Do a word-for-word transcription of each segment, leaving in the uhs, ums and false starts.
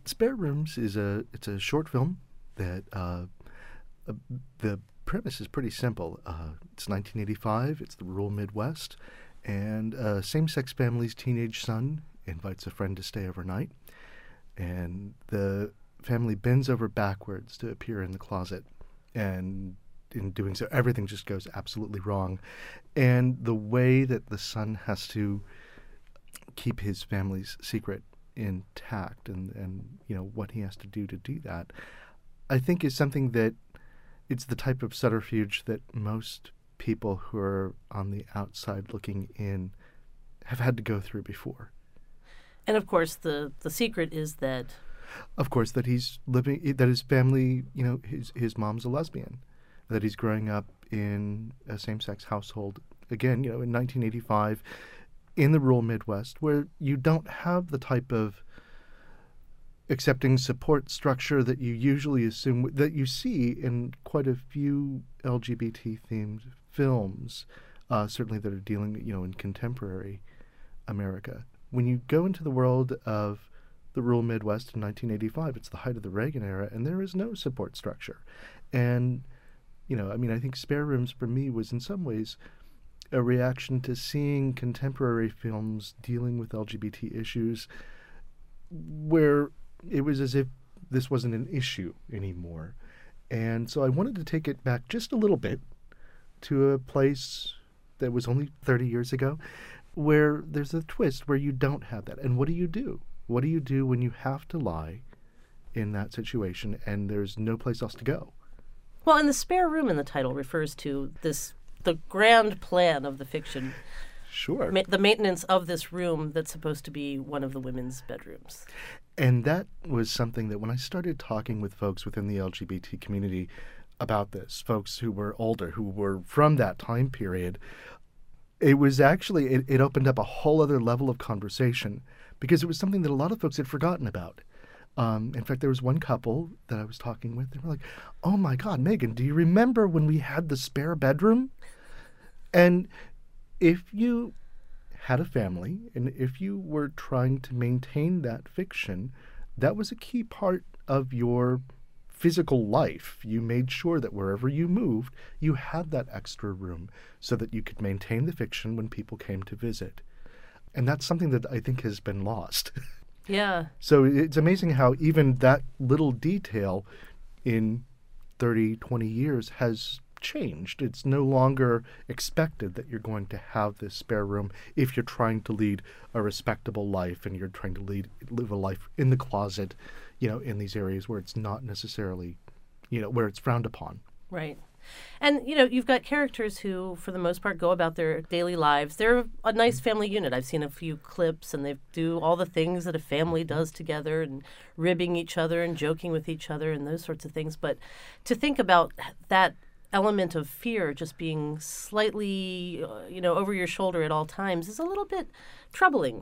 Spare Rooms is a it's a short film that uh, uh, the premise is pretty simple. Uh, it's nineteen eighty-five. It's the rural Midwest, and a same-sex family's teenage son invites a friend to stay overnight, and the family bends over backwards to appear in the closet, and in doing so, everything just goes absolutely wrong. And the way that the son has to keep his family's secret intact, and, and you know what he has to do to do that, I think is something that it's the type of subterfuge that most people who are on the outside looking in have had to go through before. And of course, the, the secret is that... Of course, that he's living, that his family, you know, his, his mom's a lesbian, that he's growing up in a same-sex household, again, you know, in nineteen eighty-five, in the rural Midwest, where you don't have the type of accepting support structure that you usually assume, that you see in quite a few L G B T-themed films, uh, certainly that are dealing, you know, in contemporary America. When you go into the world of the rural Midwest in nineteen eighty-five, it's the height of the Reagan era, and there is no support structure. And, you know, I mean, I think Spare Rooms for me was in some ways a reaction to seeing contemporary films dealing with L G B T issues where it was as if this wasn't an issue anymore. And so I wanted to take it back just a little bit to a place that was only thirty years ago, where there's a twist where you don't have that. And what do you do? What do you do when you have to lie in that situation and there's no place else to go? Well, and the spare room in the title refers to this, the grand plan of the fiction. Sure. Ma- the maintenance of this room that's supposed to be one of the women's bedrooms. And that was something that when I started talking with folks within the L G B T community about this, folks who were older, who were from that time period, it was actually, it, it opened up a whole other level of conversation because it was something that a lot of folks had forgotten about. Um, in fact, there was one couple that I was talking with. They were like, oh my God, Megan, do you remember when we had the spare bedroom? And if you had a family and if you were trying to maintain that fiction, that was a key part of your physical life. You made sure that wherever you moved, you had that extra room so that you could maintain the fiction when people came to visit. And that's something that I think has been lost. Yeah. So it's amazing how even that little detail in thirty, twenty years has changed. It's no longer expected that you're going to have this spare room if you're trying to lead a respectable life and you're trying to lead live a life in the closet, you know, in these areas where it's not necessarily, you know, where it's frowned upon. Right. And, you know, you've got characters who, for the most part, go about their daily lives. They're a nice family unit. I've seen a few clips, and they do all the things that a family does together and ribbing each other and joking with each other and those sorts of things. But to think about that element of fear just being slightly, uh, you know, over your shoulder at all times is a little bit troubling.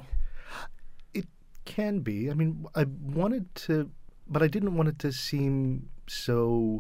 It can be. I mean, I wanted to, but I didn't want it to seem so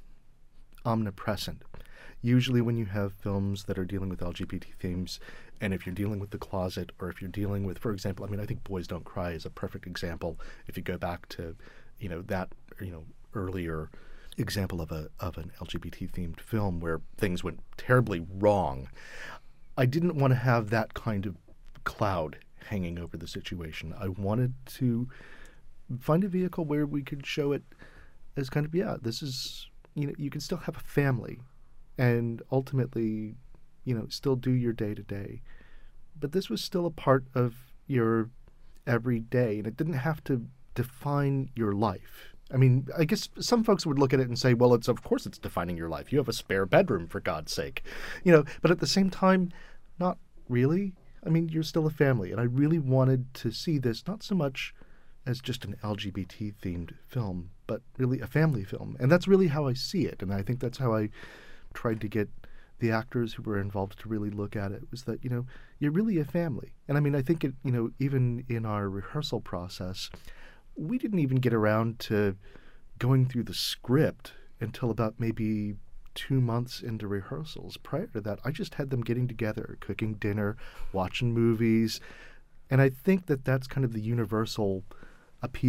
omnipresent. Usually when you have films that are dealing with L G B T themes, and if you're dealing with the closet, or if you're dealing with, for example, I mean, I think Boys Don't Cry is a perfect example. If you go back to, you know, that, you know, earlier example of a of an L G B T themed film where things went terribly wrong, I didn't want to have that kind of cloud hanging over the situation. I wanted to find a vehicle where we could show it as kind of, yeah, this is, you know, you can still have a family and ultimately, you know, still do your day to day. But this was still a part of your everyday, and it didn't have to define your life. I mean, I guess some folks would look at it and say, well, it's of course it's defining your life. You have a spare bedroom, for God's sake. You know, but at the same time, not really. I mean, you're still a family. And I really wanted to see this not so much as just an L G B T-themed film, but really a family film. And that's really how I see it. And I think that's how I tried to get the actors who were involved to really look at it, was that, you know, you're really a family. And I mean, I think, it, you know, even in our rehearsal process, we didn't even get around to going through the script until about maybe two months into rehearsals. Prior to that, I just had them getting together, cooking dinner, watching movies. And I think that that's kind of the universal appeal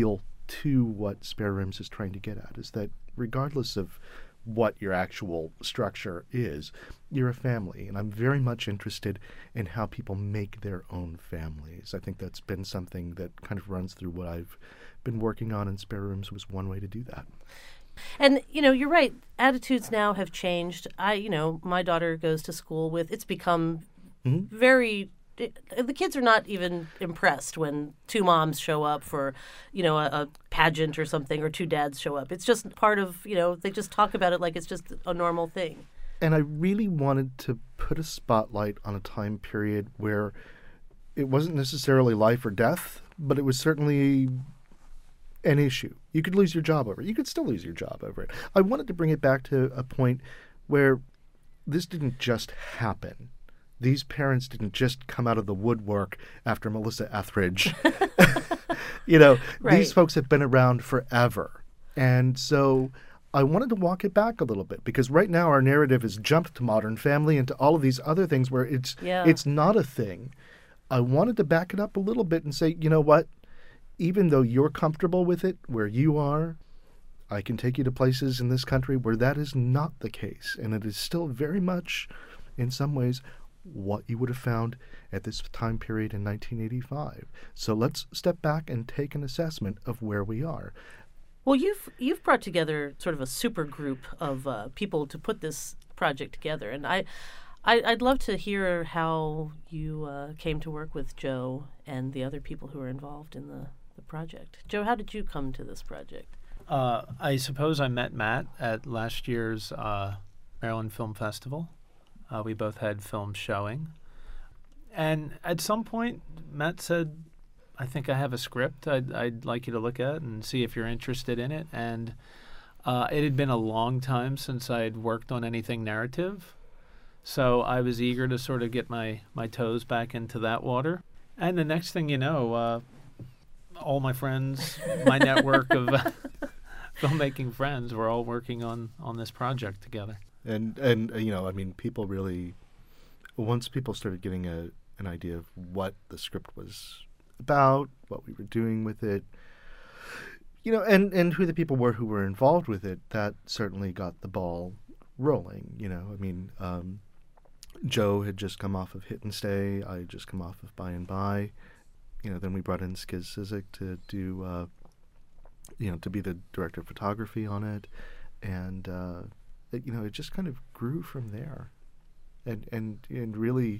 to what Spare Rooms is trying to get at, is that regardless of what your actual structure is, you're a family. And I'm very much interested in how people make their own families. I think that's been something that kind of runs through what I've been working on, and Spare Rooms was one way to do that. And, you know, you're right. Attitudes now have changed. I, you know, my daughter goes to school with, it's become mm-hmm. very, it, the kids are not even impressed when two moms show up for, you know, a, a pageant or something, or two dads show up. It's just part of, you know, they just talk about it like it's just a normal thing. And I really wanted to put a spotlight on a time period where it wasn't necessarily life or death, but it was certainly an issue. You could lose your job over it. You could still lose your job over it. I wanted to bring it back to a point where this didn't just happen. These parents didn't just come out of the woodwork after Melissa Etheridge. You know, right. These folks have been around forever. And so I wanted to walk it back a little bit, because right now our narrative has jumped to Modern Family and to all of these other things where it's yeah. it's not a thing. I wanted to back it up a little bit and say, you know what? Even though you're comfortable with it where you are, I can take you to places in this country where that is not the case. And it is still very much, in some ways, what you would have found at this time period in nineteen eighty-five. So let's step back and take an assessment of where we are. Well, you've you've brought together sort of a super group of uh, people to put this project together. And I, I, I'd love to hear how you uh, came to work with Joe and the other people who are involved in the the project. Joe, how did you come to this project? Uh, I suppose I met Matt at last year's uh, Maryland Film Festival. Uh, we both had films showing. And at some point, Matt said, I think I have a script I'd, I'd like you to look at and see if you're interested in it. And uh, it had been a long time since I'd worked on anything narrative. So I was eager to sort of get my, my toes back into that water. And the next thing you know, uh, all my friends, my network of uh, filmmaking friends, were all working on, on this project together. And, and uh, you know, I mean, people really, once people started getting a, an idea of what the script was about, what we were doing with it, you know, and, and who the people were who were involved with it, that certainly got the ball rolling, you know. I mean, um, Joe had just come off of Hit and Stay. I had just come off of By and By. You know, then we brought in Skiz Cizik to do, uh, you know, to be the director of photography on it, and uh, it, you know, it just kind of grew from there, and and and really,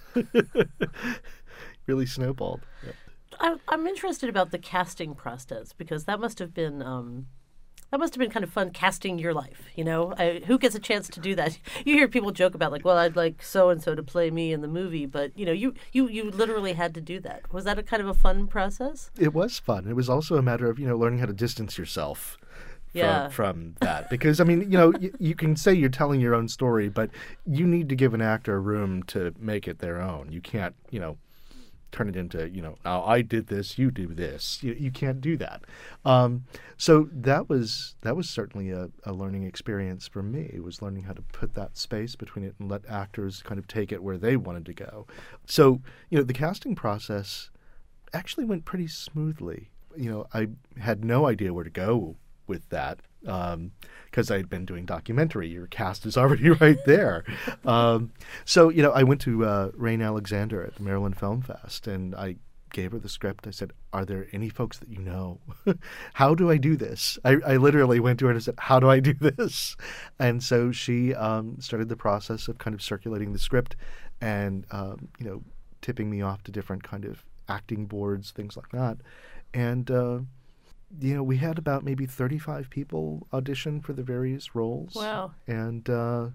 really snowballed. Yeah. I, I'm interested about the casting process, because that must have been um, that must have been kind of fun, casting your life. You know, I, who gets a chance to do that? You hear people joke about, like, well, I'd like so and so to play me in the movie, but you know, you, you you literally had to do that. Was that a kind of a fun process? It was fun. It was also a matter of, you know, learning how to distance yourself from, yeah. from that, because I mean, you know, y- you can say you're telling your own story, but you need to give an actor room to make it their own. You can't, you know, turn it into, you know, now I did this, you do this. You, you can't do that. Um, so that was that was certainly a, a learning experience for me. It was learning how to put that space between it and let actors kind of take it where they wanted to go. So, you know, the casting process actually went pretty smoothly. You know, I had no idea where to go with that, because um, I'd been doing documentary. Your cast is already right there. um, so, you know, I went to uh, Rain Alexander at the Maryland Film Fest, and I gave her the script. I said, are there any folks that you know? How do I do this? I, I literally went to her and I said, how do I do this? And so she um, started the process of kind of circulating the script and, um, you know, tipping me off to different kind of acting boards, things like that. And, uh, you know, we had about maybe thirty-five people audition for the various roles. Wow. And uh,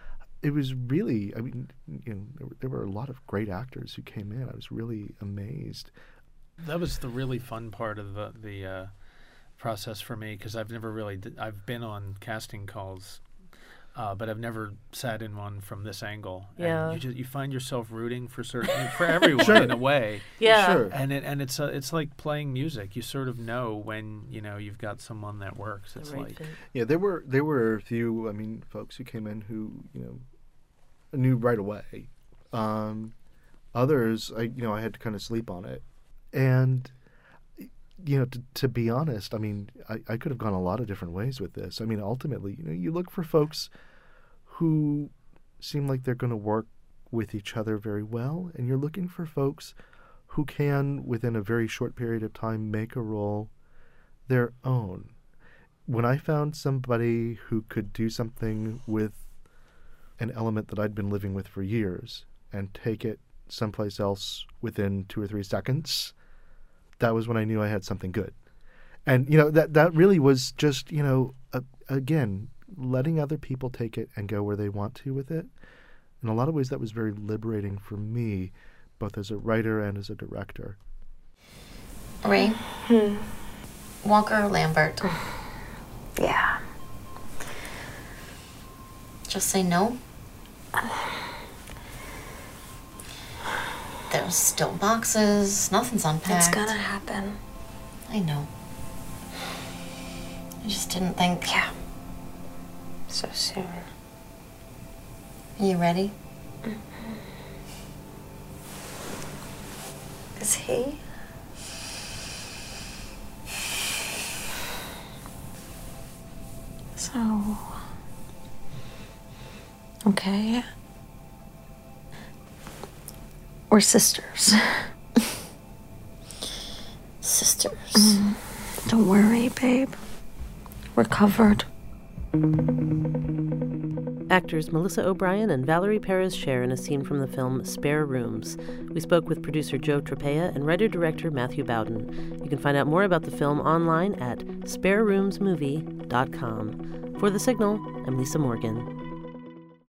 it was really, I mean, you know, there were, there were a lot of great actors who came in. I was really amazed. That was the really fun part of the, the uh, process for me, because I've never really, d- I've been on casting calls, uh, but I've never sat in one from this angle. Yeah. And you just you find yourself rooting for certain for everyone Sure. in a way. Yeah. Sure. And it and it's uh, it's like playing music. You sort of know when you know you've got someone that works. It's Right like fit. Yeah, there were there were a few, I mean, folks who came in who, you know, knew right away. Um, others, I you know, I had to kind of sleep on it. And you know, to, to be honest, I mean, I, I could have gone a lot of different ways with this. I mean, ultimately, you know, you look for folks who seem like they're going to work with each other very well, and you're looking for folks who can, within a very short period of time, make a role their own. When I found somebody who could do something with an element that I'd been living with for years and take it someplace else within two or three seconds, that was when I knew I had something good. And, you know, that, that really was just, you know, uh, again, letting other people take it and go where they want to with it. In a lot of ways, that was very liberating for me, both as a writer and as a director. Ray? Hmm. Walker or Lambert? Yeah. Just say no? There's still boxes, nothing's unpacked. It's gonna happen. I know. I just didn't think... Yeah. So soon. Are you ready? Mm-hmm. Is he? So... Okay. We're sisters. Sisters. Mm. Don't worry, babe. We're covered. Actors Melissa O'Brien and Valerie Perez share in a scene from the film Spare Rooms. We spoke with producer Joe Trapea and writer-director Matthew Bowden. You can find out more about the film online at spare rooms movie dot com. For The Signal, I'm Lisa Morgan.